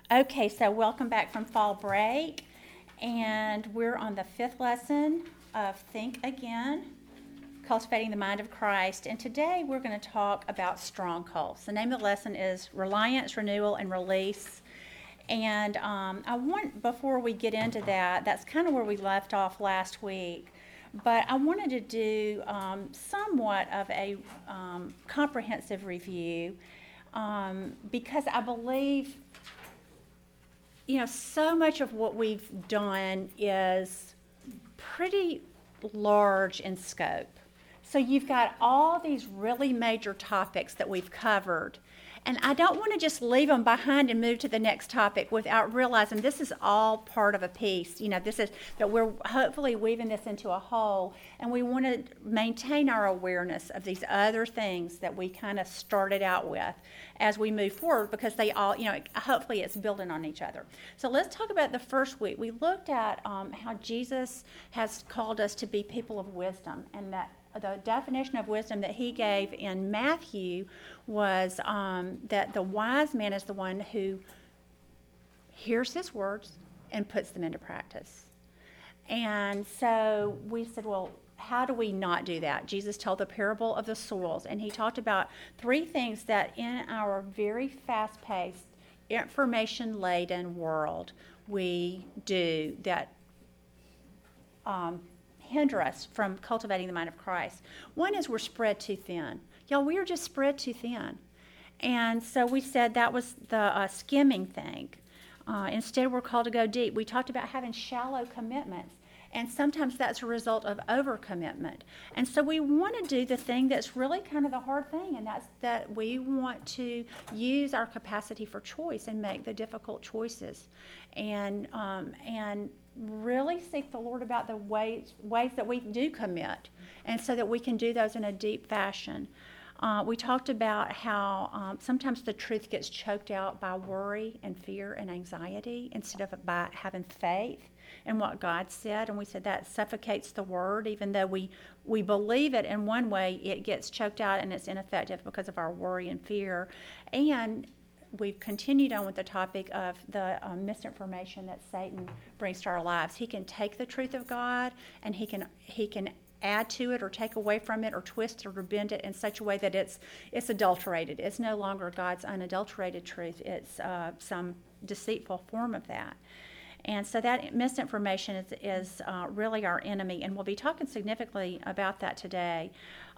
Okay, so welcome back from fall break, and we're on the fifth lesson of Think Again, Cultivating the Mind of Christ. And today we're going to talk about strongholds. The name of the lesson is Reliance, Renewal, and Release. And before we get into that, that's kind of where we left off last week. But I wanted to do somewhat of a comprehensive review because I believe so much of what we've done is pretty large in scope. So you've got all these really major topics that we've covered. And I don't want to just leave them behind and move to the next topic without realizing this is all part of a piece. This is that we're hopefully weaving this into a whole, and we want to maintain our awareness of these other things that we kind of started out with as we move forward, because they all, hopefully it's building on each other. So let's talk about the first week. We looked at how Jesus has called us to be people of wisdom, and that the definition of wisdom that he gave in Matthew was that the wise man is the one who hears his words and puts them into practice. And so we said, well, how do we not do that? Jesus told the parable of the soils, and he talked about three things that in our very fast-paced, information-laden world we do that hinder us from cultivating the mind of Christ. One is we're spread too thin. Y'all, we are just spread too thin. And so we said that was the skimming thing. Instead, we're called to go deep. We talked about having shallow commitments. And sometimes that's a result of overcommitment. And so we want to do the thing that's really kind of the hard thing, and that's that we want to use our capacity for choice and make the difficult choices. And really seek the Lord about the ways that we do commit, and so that we can do those in a deep fashion. We talked about how sometimes the truth gets choked out by worry and fear and anxiety instead of by having faith in what God said. And we said that suffocates the word. Even though we believe it in one way, it gets choked out and it's ineffective because of our worry and fear. And we've continued on with the topic of the misinformation that Satan brings to our lives. He can take the truth of God, and he can add to it or take away from it or twist it or bend it in such a way that it's adulterated. It's no longer God's unadulterated truth. It's some deceitful form of that. And so that misinformation is really our enemy, and we'll be talking significantly about that today.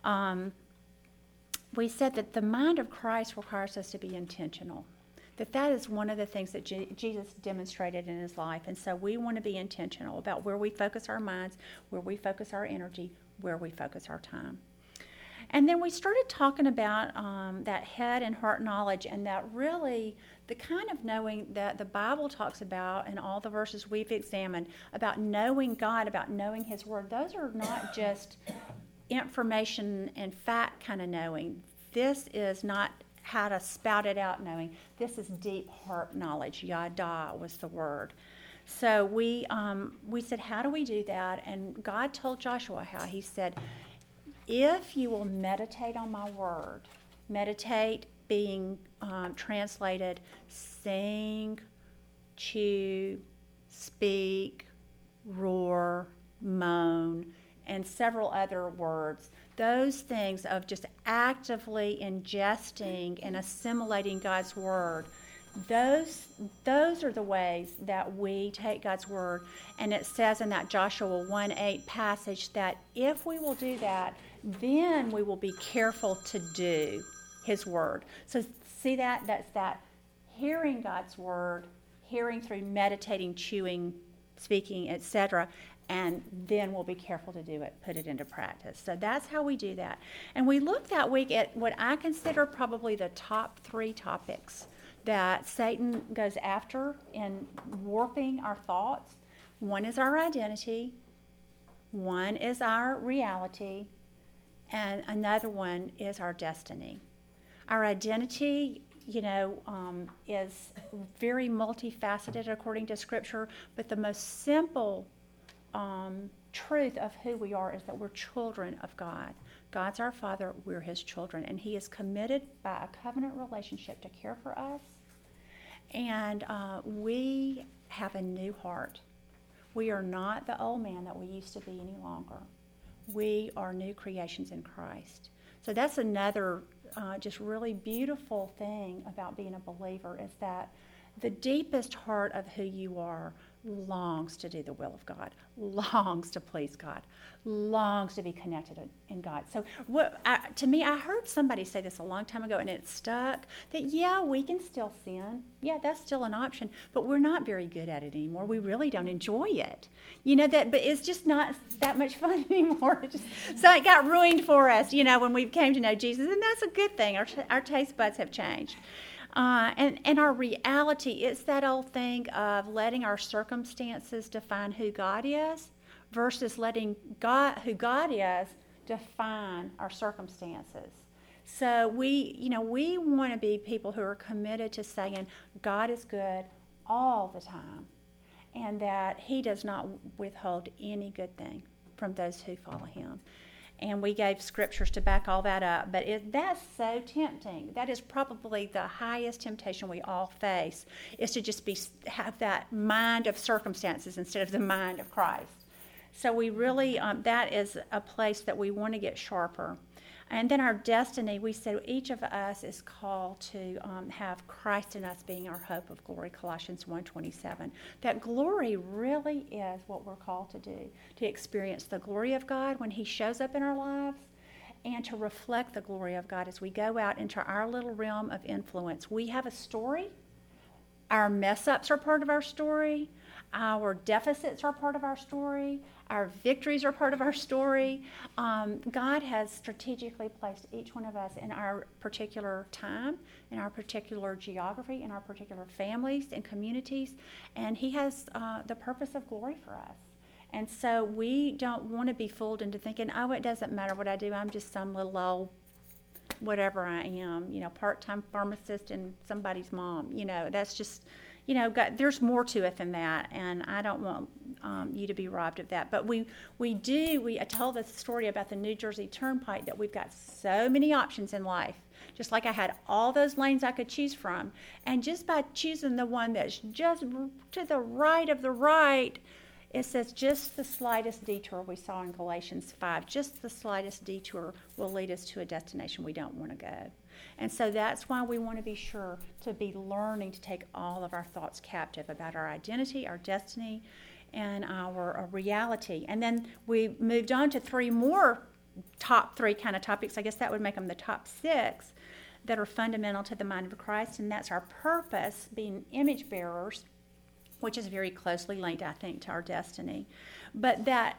We said that the mind of Christ requires us to be intentional, that is one of the things that Jesus demonstrated in his life. And so we want to be intentional about where we focus our minds, where we focus our energy, where we focus our time. And then we started talking about that head and heart knowledge, and that really the kind of knowing that the Bible talks about in all the verses we've examined about knowing God, about knowing his word. Those are not just information and fact kind of knowing. This is not how to spout it out knowing. This is deep heart knowledge. Yada was the word. So we said, how do we do that? And God told Joshua how. He said, if you will meditate on my word, meditate being translated sing, chew, speak, roar, moan, and several other words. Those things of just actively ingesting and assimilating God's word, those are the ways that we take God's word. And it says in that Joshua 1:8 passage that if we will do that, then we will be careful to do his word. So see that? That's that hearing God's word, hearing through meditating, chewing, speaking, etc., and then we'll be careful to do it, put it into practice. So that's how we do that. And we looked that week at what I consider probably the top 3 topics that Satan goes after in warping our thoughts. One is our identity, one is our reality, and another one is our destiny. Our identity, is very multifaceted according to Scripture, but the most simple truth of who we are is that we're children of God. God's our Father, we're his children, and he is committed by a covenant relationship to care for us And we have a new heart. We are not the old man that we used to be any longer. We are new creations in Christ. So that's another just really beautiful thing about being a believer, is that the deepest heart of who you are longs to do the will of God, longs to please God, longs to be connected in God. So to me, I heard somebody say this a long time ago, and it stuck, that yeah, we can still sin. Yeah, that's still an option, but we're not very good at it anymore. We really don't enjoy it. But it's just not that much fun anymore. So it got ruined for us, when we came to know Jesus, and that's a good thing. Our taste buds have changed. And our reality, it's that old thing of letting our circumstances define who God is versus letting who God is define our circumstances. So we want to be people who are committed to saying God is good all the time, and that He does not withhold any good thing from those who follow Him. And we gave scriptures to back all that up. But that's so tempting. That is probably the highest temptation we all face, is to just have that mind of circumstances instead of the mind of Christ. So we really, that is a place that we want to get sharper. And then our destiny, we said each of us is called to have Christ in us being our hope of glory, Colossians 1:27. That glory really is what we're called to do, to experience the glory of God when He shows up in our lives, and to reflect the glory of God as we go out into our little realm of influence. We have a story. Our mess-ups are part of our story. Our deficits are part of our story. Our victories are part of our story. God has strategically placed each one of us in our particular time, in our particular geography, in our particular families and communities, and He has the purpose of glory for us. And so we don't want to be fooled into thinking, oh, it doesn't matter what I do. I'm just some little old whatever I am, part-time pharmacist and somebody's mom. That's just... God, there's more to it than that, and I don't want you to be robbed of that. But I told the story about the New Jersey Turnpike, that we've got so many options in life, just like I had all those lanes I could choose from. And just by choosing the one that's just to the right of the right, it says just the slightest detour, we saw in Galatians 5, just the slightest detour will lead us to a destination we don't want to go. And so that's why we want to be sure to be learning to take all of our thoughts captive about our identity, our destiny, and our reality. And then we moved on to three more top three kind of topics. I guess that would make them the top six that are fundamental to the mind of Christ. And that's our purpose, being image bearers, which is very closely linked, I think, to our destiny. But that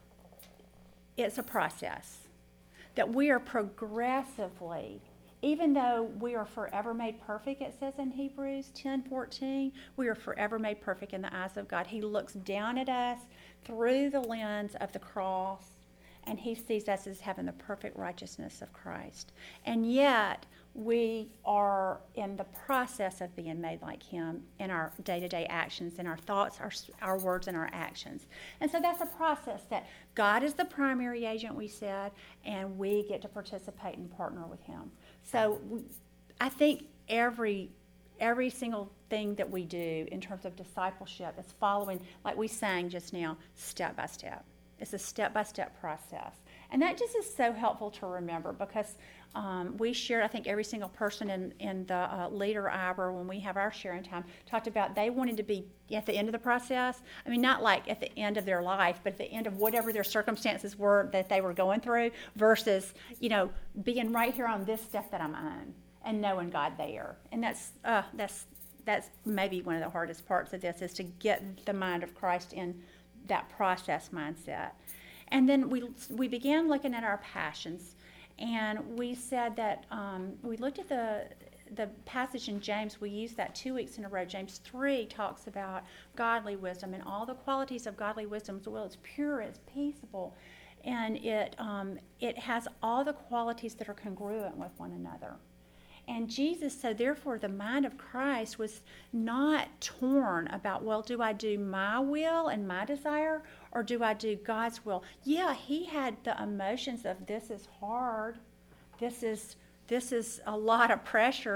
it's a process, that we are progressively, even though we are forever made perfect, it says in Hebrews 10:14, we are forever made perfect in the eyes of God. He looks down at us through the lens of the cross, and He sees us as having the perfect righteousness of Christ. And yet, we are in the process of being made like Him in our day-to-day actions, in our thoughts, our words, and our actions. And so that's a process that God is the primary agent, we said, and we get to participate and partner with Him. So I think every single thing that we do in terms of discipleship is following, like we sang just now, step by step. It's a step-by-step process. And that just is so helpful to remember, because we shared, I think every single person in the leader hour, when we have our sharing time, talked about they wanted to be at the end of the process. I mean, not like at the end of their life, but at the end of whatever their circumstances were that they were going through, versus, being right here on this step that I'm on and knowing God there. And that's maybe one of the hardest parts of this, is to get the mind of Christ in that process mindset. And then we began looking at our passions, and we said that we looked at the passage in James. We used that 2 weeks in a row. James 3 talks about godly wisdom and all the qualities of godly wisdom, as well as pure, it's peaceable, and it has all the qualities that are congruent with one another. And Jesus, so therefore the mind of Christ was not torn about, well, do I do my will and my desire, or do I do God's will? Yeah, He had the emotions of, this is hard, this is a lot of pressure,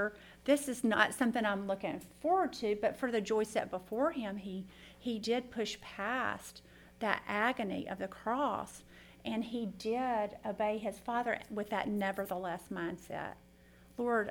this is not something I'm looking forward to, but for the joy set before him, he did push past that agony of the cross, and he did obey his Father with that nevertheless mindset. Lord,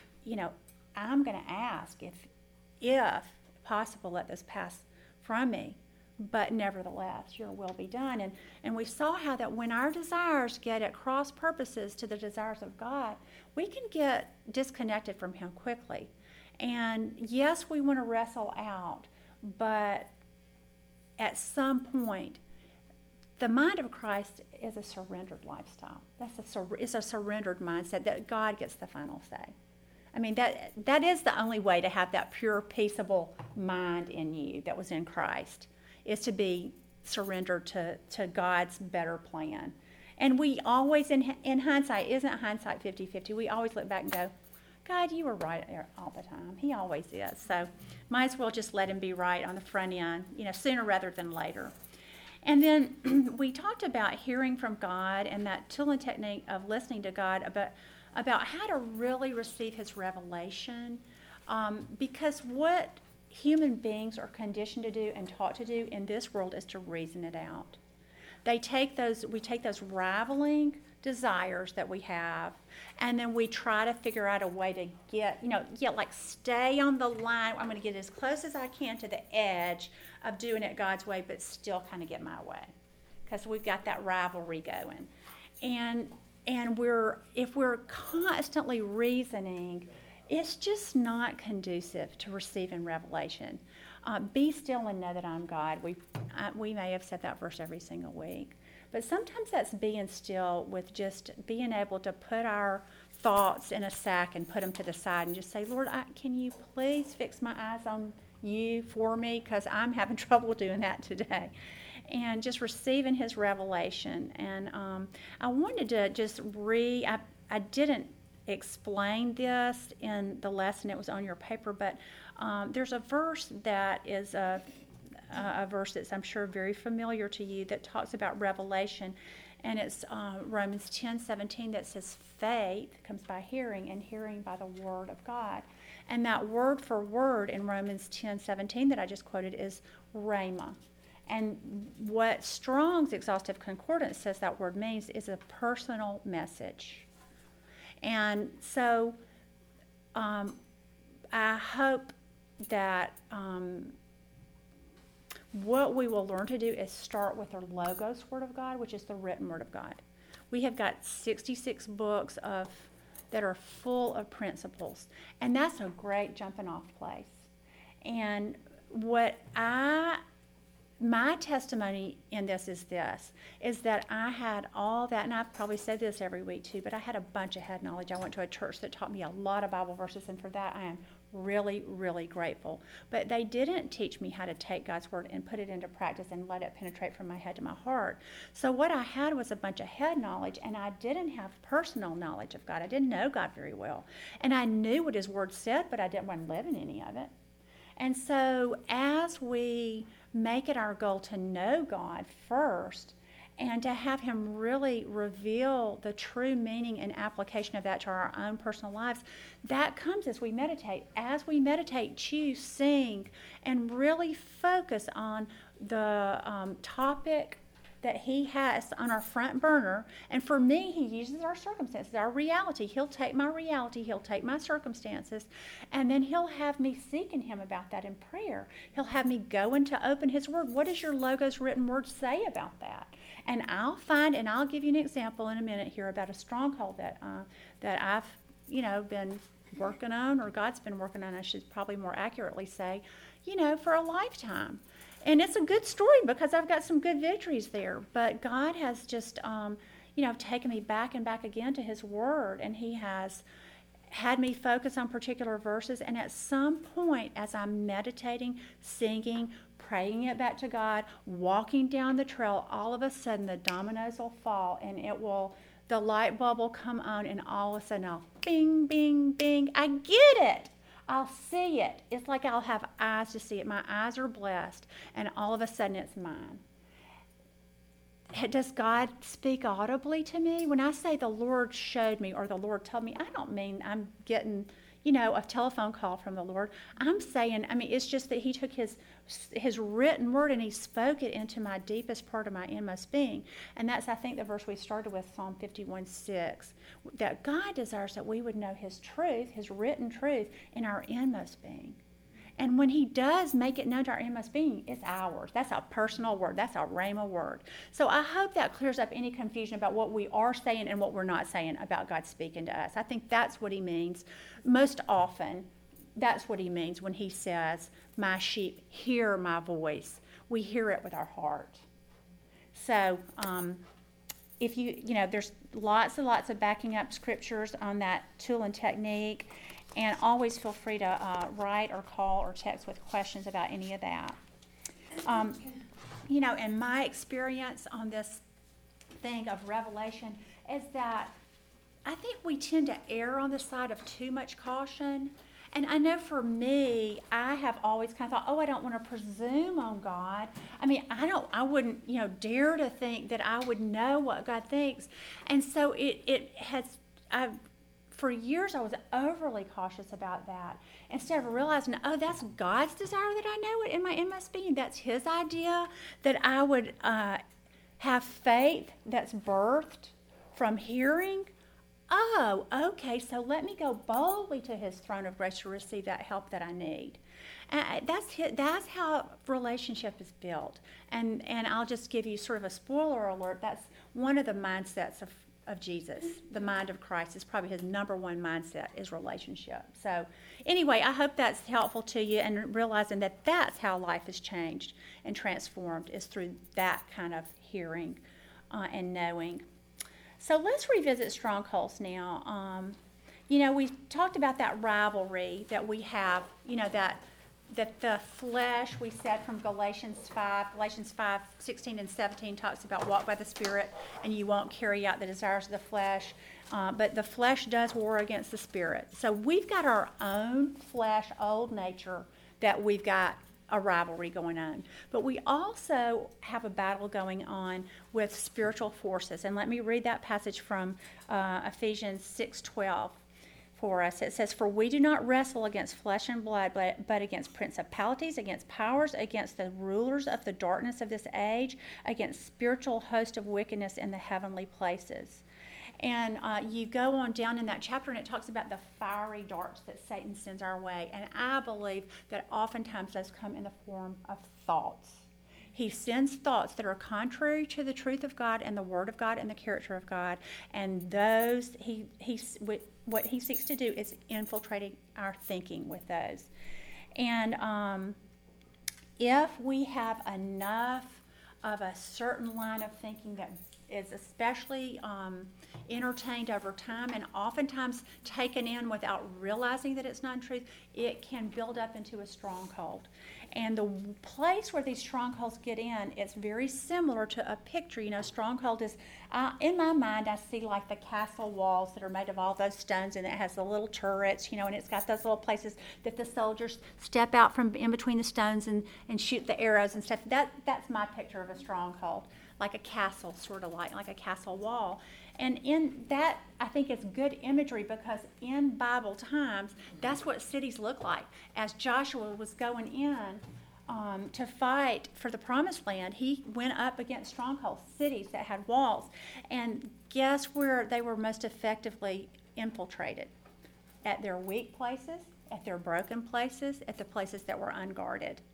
I'm going to ask if possible, let this pass from me, but nevertheless, your will be done. And we saw how that when our desires get at cross purposes to the desires of God, we can get disconnected from him quickly. And yes, we want to wrestle out, but at some point, the mind of Christ is a surrendered lifestyle. It's a surrendered mindset that God gets the final say. I mean, that is the only way to have that pure, peaceable mind in you that was in Christ, is to be surrendered to God's better plan. And we always, in hindsight, isn't hindsight 50-50? We always look back and go, God, you were right all the time. He always is. So might as well just let him be right on the front end, sooner rather than later. And then we talked about hearing from God and that tool and technique of listening to God about how to really receive his revelation, because what human beings are conditioned to do and taught to do in this world is to reason it out. We take those rivaling desires that we have, and then we try to figure out a way to stay on the line. I'm going to get as close as I can to the edge of doing it God's way, but still kind of get my way, because we've got that rivalry going. And if we're constantly reasoning, it's just not conducive to receiving revelation. Be still and know that I'm God. We may have said that verse every single week. But sometimes that's being still with just being able to put our thoughts in a sack and put them to the side and just say, Lord, can you please fix my eyes on you for me? Because I'm having trouble doing that today. And just receiving his revelation. And I wanted to just I didn't explain this in the lesson. It was on your paper, but there's a verse that is a verse that's, I'm sure, very familiar to you that talks about revelation. And it's Romans 10:17 that says, faith comes by hearing, and hearing by the word of God. And that word for word in Romans 10:17 that I just quoted is rhema. And what Strong's Exhaustive Concordance says that word means is a personal message. And so I hope that what we will learn to do is start with the Logos Word of God, which is the written Word of God. We have got 66 books that are full of principles, and that's a great jumping off place. And my testimony in this is that I had all that, and I've probably said this every week too, but I had a bunch of head knowledge. I went to a church that taught me a lot of Bible verses, and for that I am really, really grateful. But they didn't teach me how to take God's word and put it into practice and let it penetrate from my head to my heart. So what I had was a bunch of head knowledge, and I didn't have personal knowledge of God. I didn't know God very well. And I knew what his word said, but I didn't want to live in any of it. And so as we make it our goal to know God first and to have him really reveal the true meaning and application of that to our own personal lives, that comes as we meditate. As we meditate, choose, sing, and really focus on the topic that he has on our front burner. And for me, he uses our circumstances, our reality. He'll take my reality, he'll take my circumstances, and then he'll have me seeking him about that in prayer. He'll have me go in to open his word. What does your Logos written word say about that? And I'll find, and I'll give you an example in a minute here about a stronghold that I've been working on, or God's been working on, I should probably more accurately say, for a lifetime. And it's a good story because I've got some good victories there. But God has just, taken me back and back again to his word. And he has had me focus on particular verses. And at some point, as I'm meditating, singing, praying it back to God, walking down the trail, all of a sudden the dominoes will fall and the light bulb will come on, and all of a sudden I'll bing, bing, bing. I get it. I'll see it. It's like I'll have eyes to see it. My eyes are blessed, and all of a sudden it's mine. Does God speak audibly to me? When I say the Lord showed me or the Lord told me, I don't mean I'm getting, a telephone call from the Lord. I'm saying, it's just that he took his written word and he spoke it into my deepest part of my inmost being. And that's, I think, the verse we started with, Psalm 51:6, that God desires that we would know his truth, his written truth, in our inmost being. And when he does make it known to our inmost being, it's ours. That's a personal word. That's a rhema word. So I hope that clears up any confusion about what we are saying and what we're not saying about God speaking to us. I think that's what he means. Most often, that's what he means when he says, my sheep hear my voice. We hear it with our heart. So if there's lots and lots of backing up scriptures on that tool and technique. And always feel free to write or call or text with questions about any of that. In my experience on this thing of revelation is that I think we tend to err on the side of too much caution. And I know for me, I have always kind of thought, I don't want to presume on God. I wouldn't, dare to think that I would know what God thinks. And so for years, I was overly cautious about that instead of realizing, that's God's desire that I know it in my inmost being. That's his idea that I would have faith that's birthed from hearing. Oh, okay, so let me go boldly to his throne of grace to receive that help that I need. And that's how relationship is built. And I'll just give you sort of a spoiler alert. That's one of the mindsets of Jesus. The mind of Christ is probably his number one mindset, is relationship. So anyway, I hope that's helpful to you, and realizing that that's how life is changed and transformed, is through that kind of hearing and knowing. So let's revisit strongholds now. We talked about that rivalry that we have, that the flesh, we said from Galatians 5:16 and 17 talks about walk by the Spirit and you won't carry out the desires of the flesh. But the flesh does war against the Spirit. So we've got our own flesh, old nature, that we've got a rivalry going on. But we also have a battle going on with spiritual forces. And let me read that passage from Ephesians 6:12. For us. It says, for we do not wrestle against flesh and blood, but against principalities, against powers, against the rulers of the darkness of this age, against spiritual hosts of wickedness in the heavenly places. And you go on down in that chapter and it talks about the fiery darts that Satan sends our way. And I believe that oftentimes those come in the form of thoughts. He sends thoughts that are contrary to the truth of God and the Word of God and the character of God. And those, what he seeks to do is infiltrating our thinking with those. And if we have enough of a certain line of thinking that is especially entertained over time and oftentimes taken in without realizing that it's not truth, it can build up into a stronghold. And the place where these strongholds get in, it's very similar to a picture. Stronghold is, in my mind, I see like the castle walls that are made of all those stones, and it has the little turrets, and it's got those little places that the soldiers step out from in between the stones and shoot the arrows and stuff. That's my picture of a stronghold, like a castle, sort of like a castle wall. And in that, I think it's good imagery because in Bible times, that's what cities look like. As Joshua was going in to fight for the promised land, he went up against strongholds, cities that had walls. And guess where they were most effectively infiltrated? At their weak places, at their broken places, at the places that were unguarded.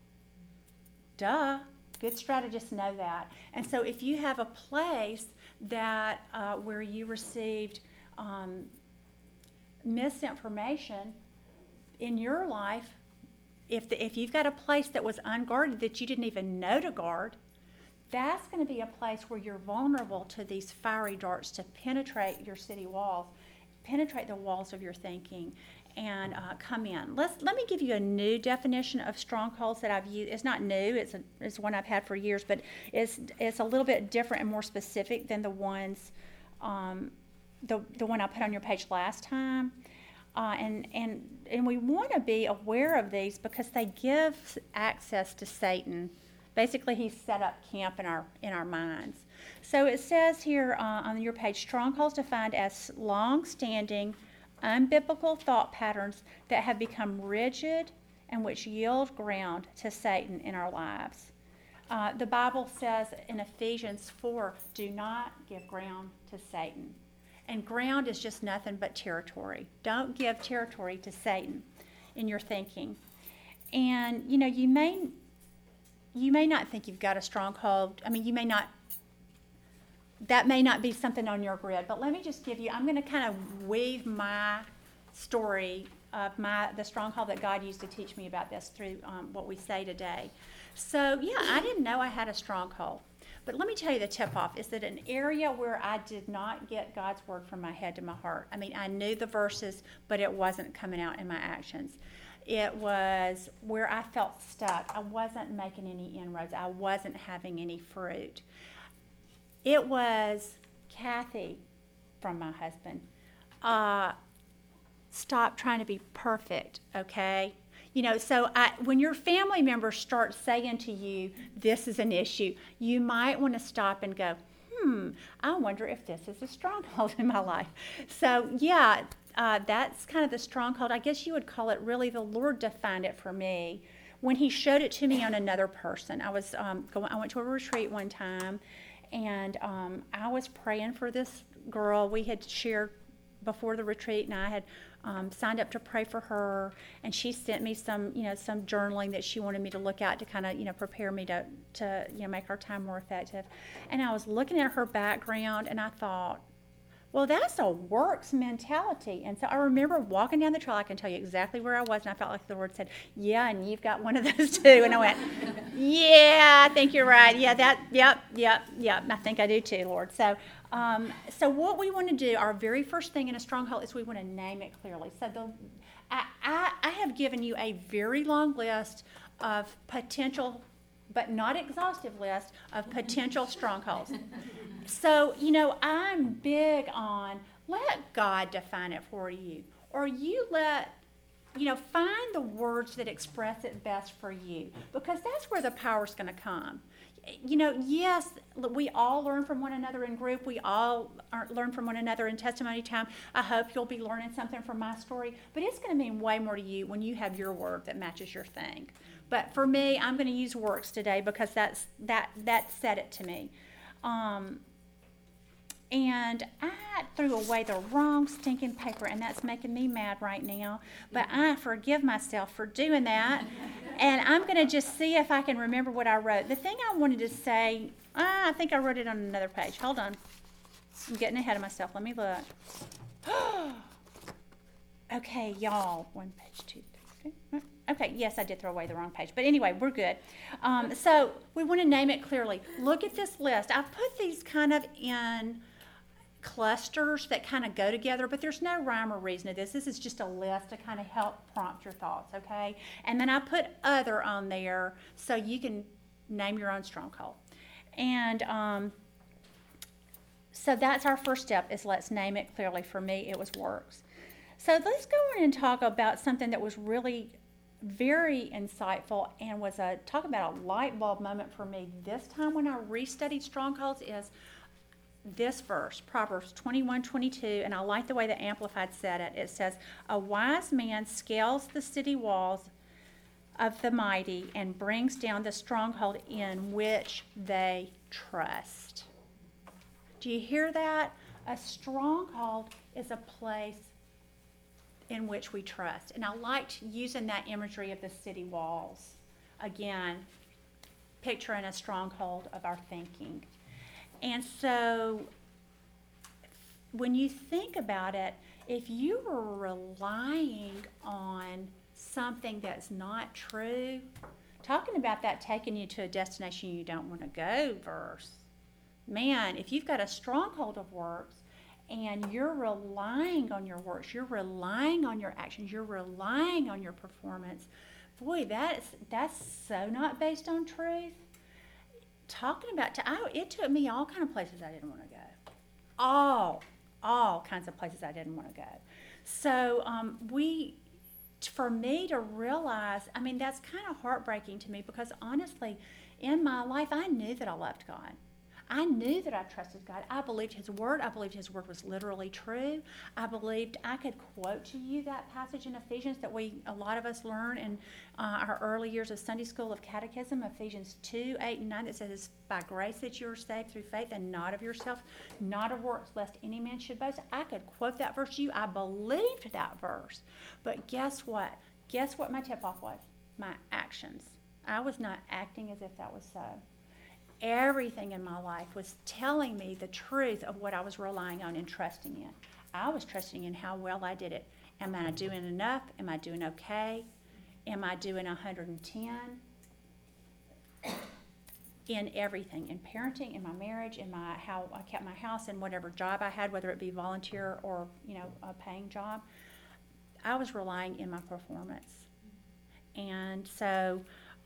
Duh. Good strategists know that. And so if you have a place that where you received misinformation in your life, if you've got a place that was unguarded that you didn't even know to guard, that's going to be a place where you're vulnerable to these fiery darts to penetrate your city walls, penetrate the walls of your thinking, and come in. Let me give you a new definition of strongholds that I've used. It's not new, it's one I've had for years, but it's a little bit different and more specific than the ones, the one I put on your page last time. And we want to be aware of these because they give access to Satan. Basically, he's set up camp in our minds. So it says here on your page, strongholds defined as long-standing, unbiblical thought patterns that have become rigid and which yield ground to Satan in our lives. The Bible says in Ephesians 4, do not give ground to Satan. And ground is just nothing but territory. Don't give territory to Satan in your thinking. And, you may not think you've got a stronghold. I mean, that may not be something on your grid. But let me just I'm going to kind of weave my story of the stronghold that God used to teach me about this through what we say today. So, I didn't know I had a stronghold. But let me tell you the tip-off is that an area where I did not get God's word from my head to my heart. I mean, I knew the verses, but it wasn't coming out in my actions. It was where I felt stuck. I wasn't making any inroads. I wasn't having any fruit. It was Kathy, from my husband. Stop trying to be perfect, okay? So when your family members start saying to you, this is an issue, you might want to stop and go, I wonder if this is a stronghold in my life. So, that's kind of the stronghold. I guess you would call it really, the Lord defined it for me when he showed it to me on another person. I went to a retreat one time, and I was praying for this girl. We had shared before the retreat, and I had signed up to pray for her, and she sent me some journaling that she wanted me to look at to kind of, prepare me to make our time more effective. And I was looking at her background, and I thought, well, that's a works mentality. And so I remember walking down the trail. I can tell you exactly where I was, and I felt like the Lord said, yeah, and you've got one of those too. And I went, yeah, I think you're right. Yeah, yep. I think I do too, Lord. So what we want to do, our very first thing in a stronghold, is we want to name it clearly. So I have given you a very long list of potential, but not exhaustive list of potential strongholds. So, I'm big on let God define it for you. Or you find the words that express it best for you. Because that's where the power's going to come. Yes, we all learn from one another in group. We all learn from one another in testimony time. I hope you'll be learning something from my story. But it's going to mean way more to you when you have your word that matches your thing. But for me, I'm going to use works today because that said it to me. And I threw away the wrong stinking paper, and that's making me mad right now. But I forgive myself for doing that. And I'm going to just see if I can remember what I wrote. The thing I wanted to say, I think I wrote it on another page. Hold on. I'm getting ahead of myself. Let me look. Okay, y'all. 1 page, 2, 3, 4. Okay, yes, I did throw away the wrong page. But anyway, we're good. So we want to name it clearly. Look at this list. I've put these kind of in clusters that kind of go together, but there's no rhyme or reason to this. This is just a list to kind of help prompt your thoughts, okay? And then I put other on there so you can name your own stronghold. And so that's our first step, is let's name it clearly. For me, it was works. So let's go on and talk about something that was really very insightful and was talk about a light bulb moment for me this time when I restudied strongholds is this verse, Proverbs 21:22, and I like the way the Amplified said it. It says, a wise man scales the city walls of the mighty and brings down the stronghold in which they trust. Do you hear that? A stronghold is a place in which we trust. And I liked using that imagery of the city walls. Again, picturing a stronghold of our thinking. And so when you think about it, if you were relying on something that's not true, talking about that taking you to a destination you don't want to go verse, man, if you've got a stronghold of works and you're relying on your works, you're relying on your actions, you're relying on your performance, boy, that's so not based on truth. Talking about, it took me all kind of places I didn't want to go. All kinds of places I didn't want to go. So for me to realize, I mean, that's kind of heartbreaking to me because honestly, in my life, I knew that I loved God. I knew that I trusted God. I believed His Word. I believed His Word was literally true. I believed I could quote to you that passage in Ephesians that a lot of us learn in our early years of Sunday school of catechism, Ephesians 2, 8, and 9, that says, by grace that you are saved through faith and not of yourself, not of works, lest any man should boast. I could quote that verse to you. I believed that verse. But guess what? Guess what my tip-off was? My actions. I was not acting as if that was so. Everything in my life was telling me the truth of what I was relying on and trusting in. I was trusting in how well I did it. Am I doing enough? Am I doing okay? Am I doing 110? In everything, in parenting, in my marriage, in how I kept my house, in whatever job I had, whether it be volunteer or a paying job, I was relying in my performance. And so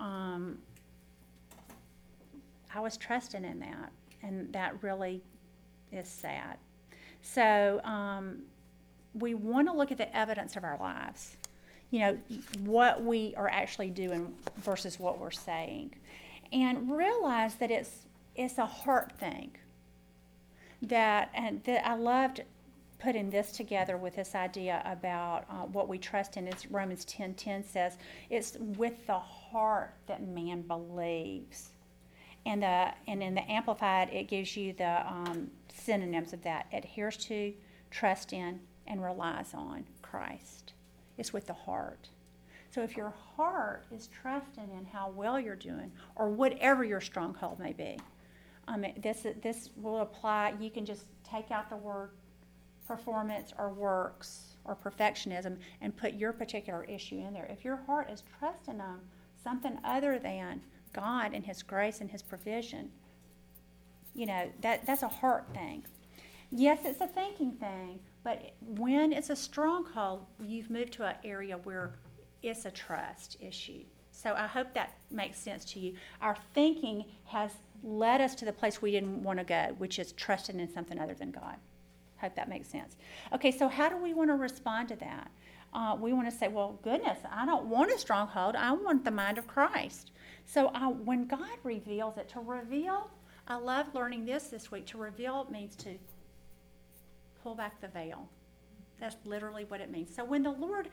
I was trusting in that, and that really is sad. So we want to look at the evidence of our lives, what we are actually doing versus what we're saying, and realize that it's a heart thing. That I loved putting this together with this idea about what we trust in. Is Romans 10:10 says it's with the heart that man believes. And in the Amplified, it gives you the synonyms of that: adheres to, trust in, and relies on Christ. It's with the heart. So if your heart is trusting in how well you're doing, or whatever your stronghold may be, this will apply. You can just take out the word performance or works or perfectionism and put your particular issue in there. If your heart is trusting on something other than God and His grace and His provision, that's a heart thing. Yes, it's a thinking thing, but when it's a stronghold, you've moved to an area where it's a trust issue. So I hope that makes sense to you. Our thinking has led us to the place we didn't want to go, which is trusting in something other than God. Hope that makes sense. Okay, so how do we want to respond to that? We want to say, well, goodness, I don't want a stronghold. I want the mind of Christ. So when God reveals it, to reveal, I love learning this week. To reveal means to pull back the veil. That's literally what it means. So when the Lord,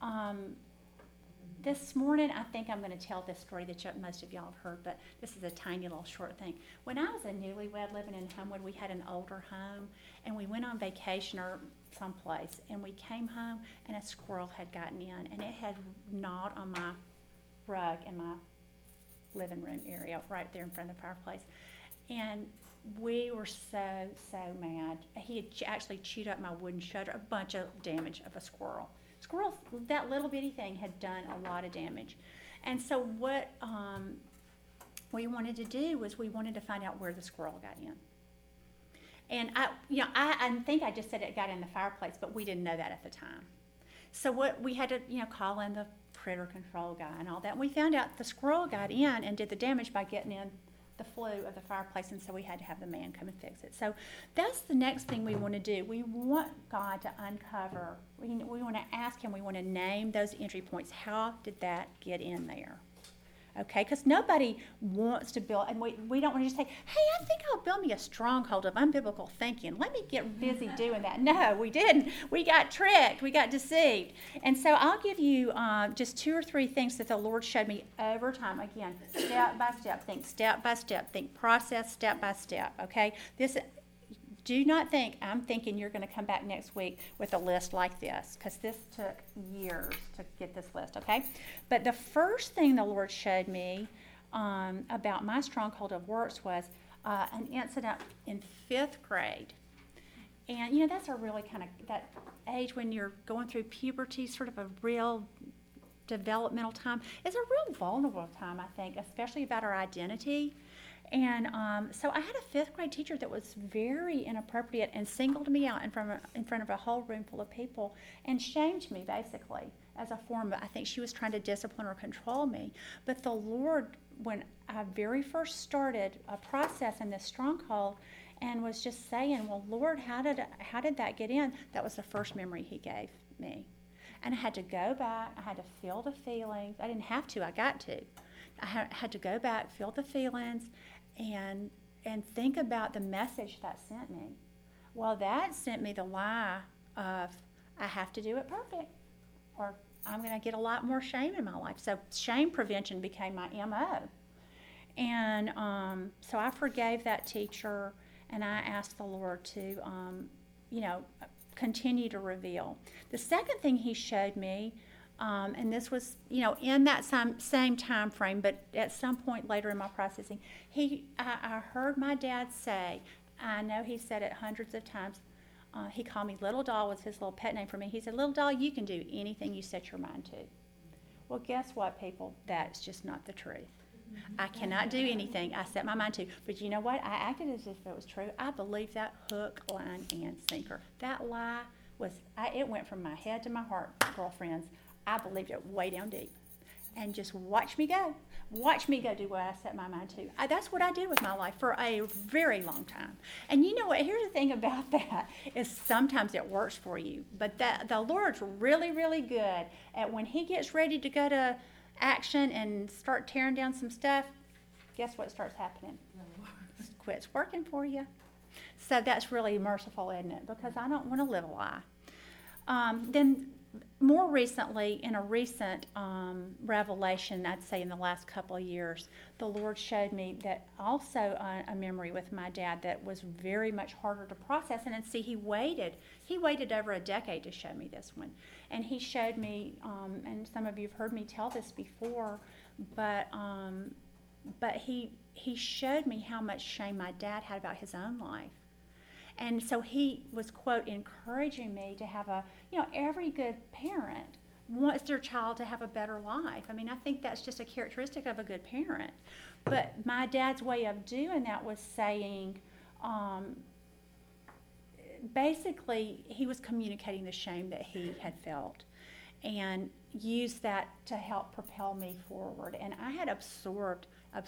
this morning, I think I'm going to tell this story that most of y'all have heard, but this is a tiny little short thing. When I was a newlywed living in Homewood, we had an older home, and we went on vacation or someplace, and we came home, and a squirrel had gotten in, and it had gnawed on my rug in my living room area right there in front of the fireplace. And we were so mad. He had actually chewed up my wooden shutter, a bunch of damage of a squirrel. Squirrels, that little bitty thing had done a lot of damage. And so what we wanted to do was we wanted to find out where the squirrel got in. And I think I just said it got in the fireplace, but we didn't know that at the time. So what we had to, call in the critter control guy and all that. And we found out the squirrel got in and did the damage by getting in the flue of the fireplace, and so we had to have the man come and fix it. So that's the next thing we want to do. We want God to uncover. We want to ask Him. We want to name those entry points. How did that get in there? Okay, because nobody wants to build, and we don't want to just say, hey, I think I'll build me a stronghold of unbiblical thinking. Let me get busy doing that. No, we didn't. We got tricked. We got deceived. And so I'll give you just 2 or 3 things that the Lord showed me over time. Again, step by step. Think step by step. Think process step by step. Okay? Do not think I'm thinking you're going to come back next week with a list like this, because this took years to get this list, okay? But the first thing the Lord showed me about my stronghold of works was an incident in 5th grade. And, that's a really kind of that age when you're going through puberty, sort of a real developmental time. It's a real vulnerable time, I think, especially about our identity. And so I had a 5th grade teacher that was very inappropriate and singled me out in front of a whole room full of people and shamed me, basically, as a form of, I think she was trying to discipline or control me. But the Lord, when I very first started a process in this stronghold and was just saying, well, Lord, how did that get in? That was the first memory He gave me. And I had to go back. I had to feel the feelings. I didn't have to. I got to. I had to go back, feel the feelings, and think about the message that sent me. Well, that sent me the lie of I have to do it perfect, or I'm going to get a lot more shame in my life. So shame prevention became my MO. And so I forgave that teacher, and I asked the Lord to, continue to reveal. The second thing he showed me, and this was, in that same time frame, but at some point later in my processing, I heard my dad say, I know he said it hundreds of times, he called me Little Doll, was his little pet name for me. He said, Little Doll, you can do anything you set your mind to. Well, guess what, people? That's just not the truth. I cannot do anything I set my mind to. But you know what? I acted as if it was true. I believed that hook, line, and sinker. That lie it went from my head to my heart, girlfriends. I believed it way down deep. And just watch me go. Watch me go do what I set my mind to. That's what I did with my life for a very long time. And you know what? Here's the thing about that is sometimes it works for you. But the Lord's really, really good at when he gets ready to go to action and start tearing down some stuff, guess what starts happening? It quits working for you. So that's really merciful, isn't it? Because I don't want to live a lie. Then more recently, in a recent revelation, I'd say in the last couple of years, the Lord showed me that also a memory with my dad that was very much harder to process. And see, he waited over a decade to show me this one. And he showed me, and some of you have heard me tell this before, but he showed me how much shame my dad had about his own life. And so he was, quote, encouraging me to have every good parent wants their child to have a better life. I mean, I think that's just a characteristic of a good parent. But my dad's way of doing that was saying, basically, he was communicating the shame that he had felt and used that to help propel me forward. And I had absorbed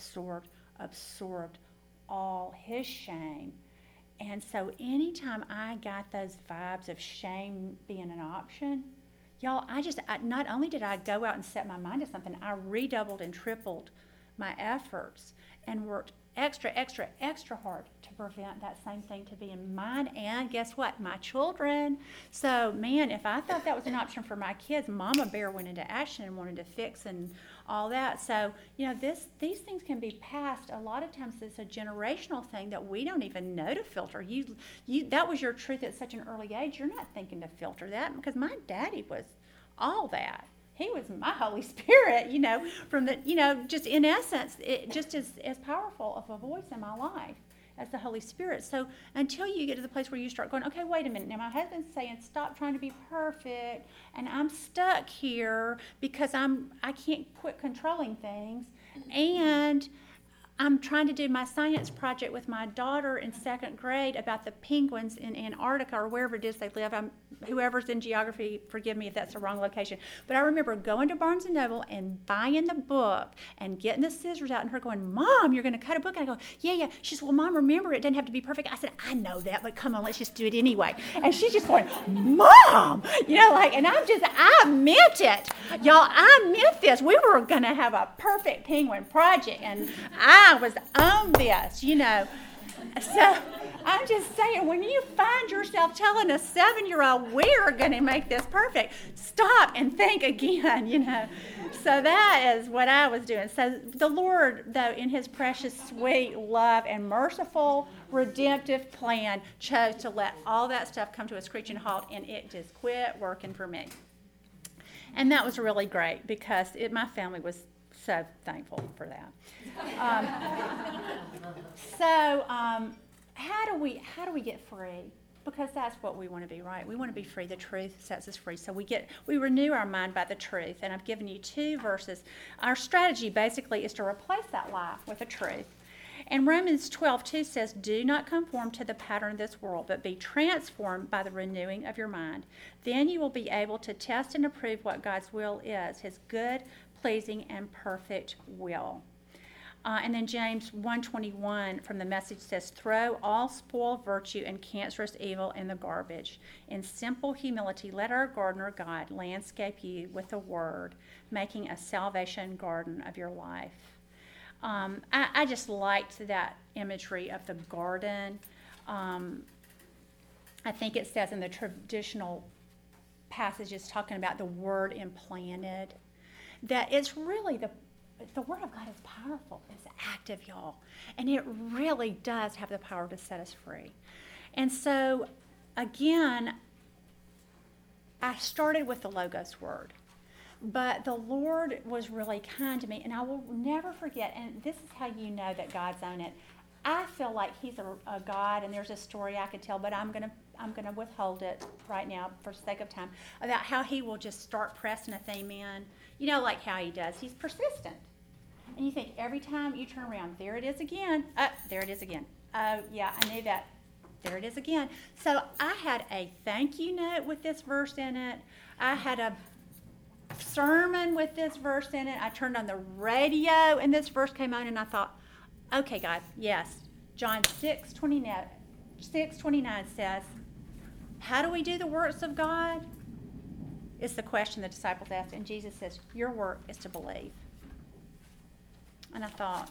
all his shame. And so anytime I got those vibes of shame being an option, y'all, not only did I go out and set my mind to something, I redoubled and tripled my efforts and worked extra hard to prevent that same thing to be in mine and guess what? My children. So, man, if I thought that was an option for my kids, Mama Bear went into action and wanted to fix and all that. So, these things can be passed. A lot of times it's a generational thing that we don't even know to filter. That was your truth at such an early age. You're not thinking to filter that because my daddy was all that. He was my Holy Spirit, from the, just in essence, it just is as powerful of a voice in my life as the Holy Spirit. So until you get to the place where you start going, okay, wait a minute. Now my husband's saying, stop trying to be perfect, and I'm stuck here because I can't quit controlling things, and I'm trying to do my science project with my daughter in second grade about the penguins in Antarctica or wherever it is they live. Whoever's in geography, forgive me if that's the wrong location. But I remember going to Barnes & Noble and buying the book and getting the scissors out and her going, Mom, you're going to cut a book? And I go, yeah. She said, well, Mom, remember, it doesn't have to be perfect. I said, I know that, but come on, let's just do it anyway. And she's just going, Mom! And I meant it. Y'all, I meant this. We were going to have a perfect penguin project, and I was on this, So I'm just saying, when you find yourself telling a 7-year-old, we're going to make this perfect, stop and think again, So that is what I was doing. So the Lord, though, in his precious, sweet, love, and merciful, redemptive plan, chose to let all that stuff come to a screeching halt, and it just quit working for me. And that was really great because my family was so thankful for that. How do we get free? Because that's what we want to be, right? We want to be free. The truth sets us free. So we renew our mind by the truth. And I've given you 2 verses. Our strategy basically is to replace that lie with a truth. And Romans 12:2 says, do not conform to the pattern of this world, but be transformed by the renewing of your mind. Then you will be able to test and approve what God's will is, his good, pleasing, and perfect will. And then James 1:21 from the Message says, throw all spoiled virtue and cancerous evil in the garbage. In simple humility, let our gardener God landscape you with a word, making a salvation garden of your life. I just liked that imagery of the garden. I think it says in the traditional passages talking about the word implanted, that it's really the Word of God is powerful. It's active, y'all. And it really does have the power to set us free. And so, again, I started with the Logos word. But the Lord was really kind to me. And I will never forget, and this is how you know that God's on it. I feel like He's a God, and there's a story I could tell, but I'm gonna withhold it right now for sake of time, about how He will just start pressing a theme in. You know, like how He does. He's persistent. And you think every time you turn around, there it is again. There it is again. Oh, yeah, I knew that. There it is again. So I had a thank you note with this verse in it. I had a sermon with this verse in it. I turned on the radio and this verse came on, and I thought, okay, God, yes. John 6:29 says, how do we do the works of God? It's the question the disciples asked, and Jesus says, your work is to believe. And I thought,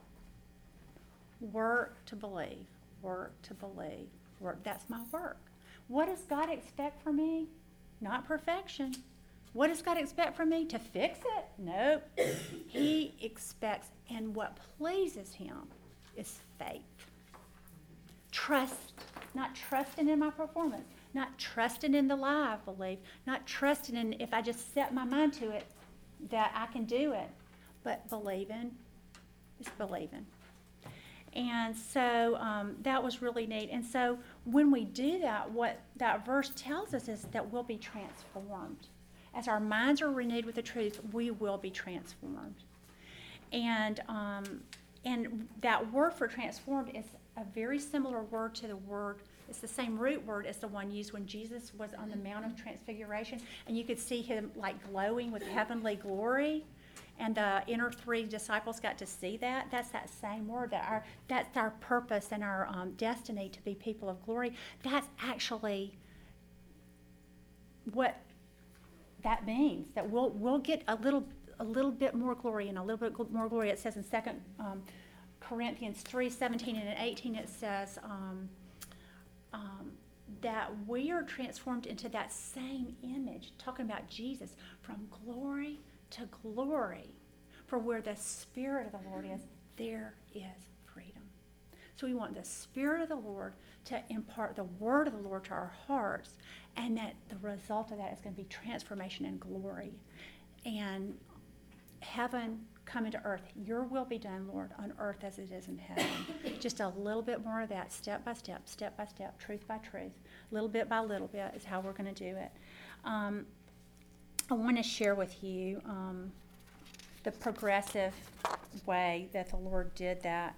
work to believe, work to believe, work. That's my work. What does God expect from me? Not perfection. What does God expect from me? To fix it? Nope. He expects, and what pleases Him is faith. Trust, not trusting in my performance, not trusting in the lie I believe, not trusting in if I just set my mind to it that I can do it, but believing. It's believing. And so that was really neat. And so when we do that, what that verse tells us is that we'll be transformed. As our minds are renewed with the truth, we will be transformed. And that word for transformed is a very similar word to the word, it's the same root word as the one used when Jesus was on the Mount of Transfiguration. And you could see Him like glowing with heavenly glory. And the inner three disciples got to see that. That's that same word. That's our purpose and our destiny to be people of glory. That's actually what that means. That we'll get a little bit more glory and a little bit more glory. It says in 2 Corinthians 3:17 and 18. It says that we are transformed into that same image. Talking about Jesus, from glory to glory. For where the Spirit of the Lord is, there is freedom. So we want the Spirit of the Lord to impart the word of the Lord to our hearts, and that the result of that is going to be transformation and glory. And heaven come into earth. Your will be done, Lord, on earth as it is in heaven. Just a little bit more of that, step by step, truth by truth, little bit by little bit is how we're going to do it. I want to share with you the progressive way that the Lord did that.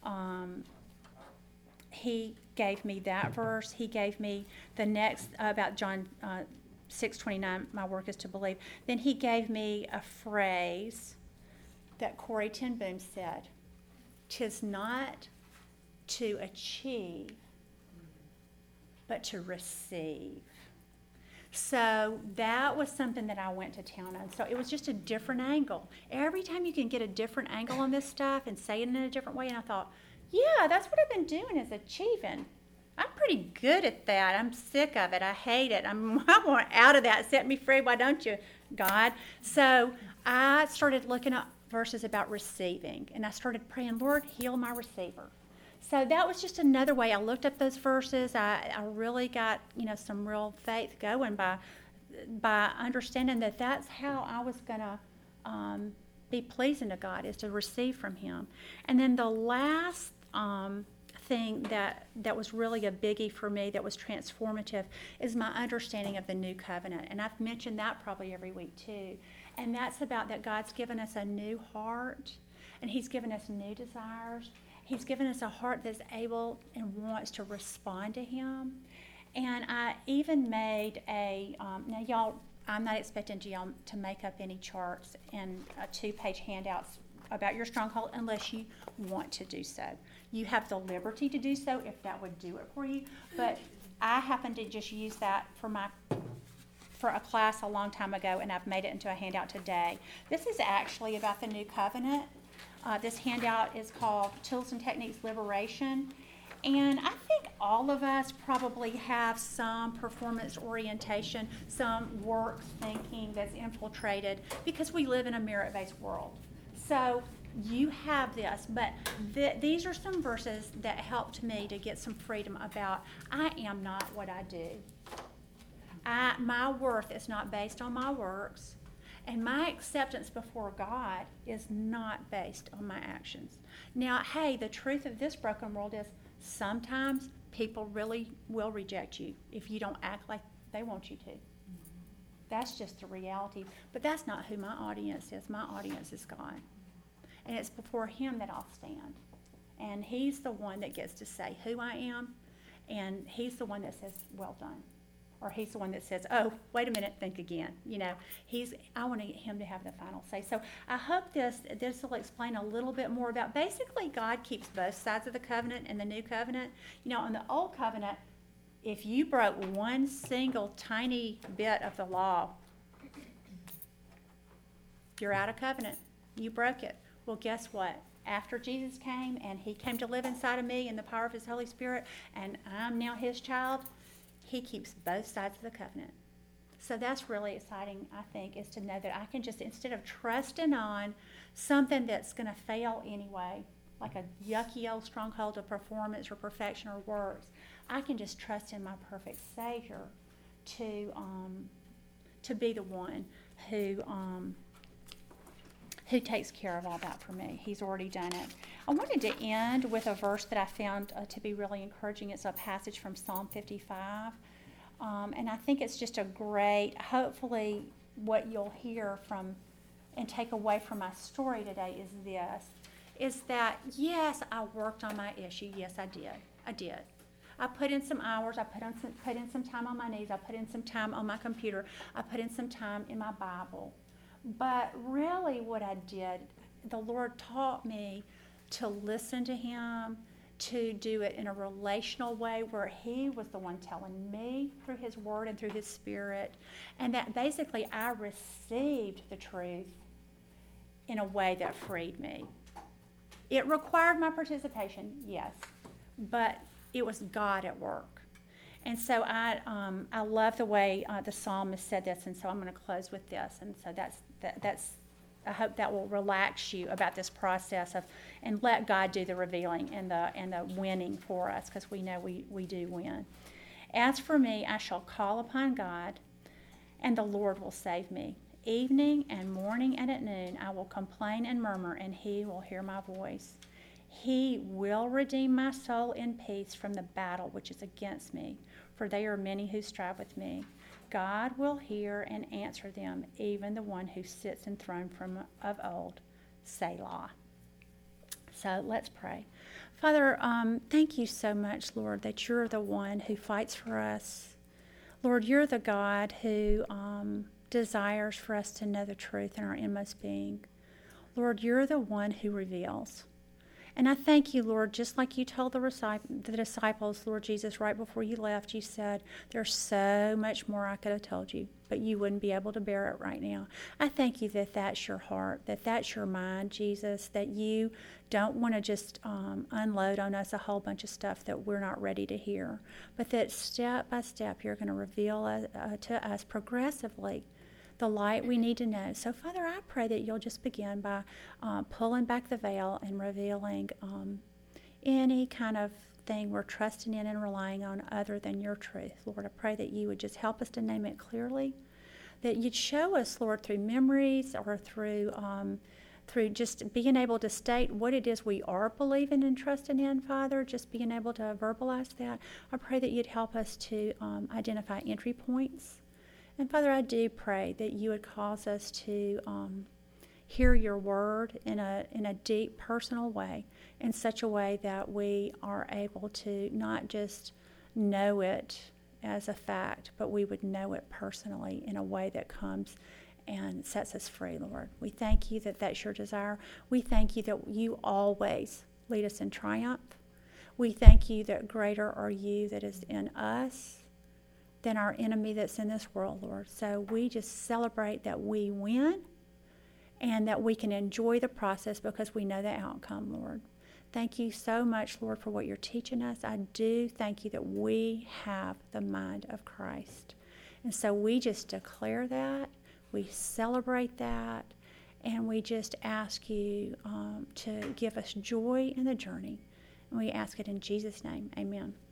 He gave me that verse. He gave me the next about John 6:29. My work is to believe. Then He gave me a phrase that Corrie ten Boom said: "'Tis not to achieve, but to receive." So that was something that I went to town on. So it was just a different angle. Every time you can get a different angle on this stuff and say it in a different way, and I thought, yeah, that's what I've been doing, is achieving. I'm pretty good at that. I'm sick of it. I hate it. I want out of that. Set me free. Why don't you, God? So I started looking up verses about receiving, and I started praying, Lord, heal my receiver. So that was just another way. I looked up those verses. I really got, some real faith going by understanding that that's how I was going to be pleasing to God, is to receive from Him. And then the last thing that was really a biggie for me, that was transformative, is my understanding of the new covenant. And I've mentioned that probably every week too. And that's about that God's given us a new heart, and He's given us new desires. He's given us a heart that's able and wants to respond to Him. And I even made now y'all, I'm not expecting y'all to make up any charts and 2-page handouts about your stronghold unless you want to do so. You have the liberty to do so if that would do it for you. But I happen to just use that for a class a long time ago, and I've made it into a handout today. This is actually about the new covenant. This handout is called Tools and Techniques Liberation. And I think all of us probably have some performance orientation, some work thinking that's infiltrated because we live in a merit-based world. So you have this, but these are some verses that helped me to get some freedom about I am not what I do. My worth is not based on my works, and my acceptance before God is not based on my actions. Now, hey, the truth of this broken world is sometimes people really will reject you if you don't act like they want you to. That's just the reality. But that's not who my audience is. My audience is God. And it's before Him that I'll stand. And He's the one that gets to say who I am, and He's the one that says, well done. Or He's the one that says, oh, wait a minute, think again. I want Him to have the final say. So I hope this will explain a little bit more about, basically God keeps both sides of the covenant and the new covenant. On the old covenant, if you broke one single tiny bit of the law, you're out of covenant. You broke it. Well, guess what? After Jesus came and He came to live inside of me in the power of His Holy Spirit, and I'm now His child, He keeps both sides of the covenant. So that's really exciting, I think, is to know that I can just, instead of trusting on something that's going to fail anyway, like a yucky old stronghold of performance or perfection or works, I can just trust in my perfect Savior to be the one who takes care of all that for me. He's already done it. I wanted to end with a verse that I found to be really encouraging. It's a passage from Psalm 55. And I think it's just a great, hopefully what you'll hear from and take away from my story today is that, yes, I worked on my issue. Yes, I did. I put in some hours. I put in some time on my knees. I put in some time on my computer. I put in some time in my Bible. But really what I did, the Lord taught me to listen to Him, to do it in a relational way where He was the one telling me through His Word and through His Spirit, and that basically I received the truth in a way that freed me. It required my participation, yes, but it was God at work. And so I love the way the psalmist said this, and so I'm going to close with this. And so that's I hope that will relax you about this process and let God do the revealing and the winning for us, because we know we do win. As for me, I shall call upon God, and the Lord will save me. Evening and morning and at noon I will complain and murmur, and He will hear my voice. He will redeem my soul in peace from the battle which is against me, for they are many who strive with me. God will hear and answer them, even the one who sits enthroned from of old. Selah. So let's pray. Father, thank you so much, Lord, that you're the one who fights for us. Lord, you're the God who desires for us to know the truth in our inmost being. Lord, you're the one who reveals. And I thank you, Lord, just like you told the disciples, Lord Jesus, right before you left, you said, there's so much more I could have told you, but you wouldn't be able to bear it right now. I thank you that that's your heart, that that's your mind, Jesus, that you don't want to just unload on us a whole bunch of stuff that we're not ready to hear, but that step by step you're going to reveal to us progressively the light we need to know. So, Father, I pray that you'll just begin by pulling back the veil and revealing any kind of thing we're trusting in and relying on other than your truth. Lord, I pray that you would just help us to name it clearly, that you'd show us, Lord, through memories or through just being able to state what it is we are believing and trusting in, Father, just being able to verbalize that. I pray that you'd help us to identify entry points. And Father, I do pray that you would cause us to hear your word in a deep, personal way, in such a way that we are able to not just know it as a fact, but we would know it personally in a way that comes and sets us free, Lord. We thank you that that's your desire. We thank you that you always lead us in triumph. We thank you that greater are you that is in us than our enemy that's in this world, Lord. So we just celebrate that we win, and that we can enjoy the process because we know the outcome, Lord. Thank you so much, Lord, for what you're teaching us. I do thank you that we have the mind of Christ. And so we just declare that, we celebrate that, and we just ask you to give us joy in the journey. And we ask it in Jesus' name. Amen.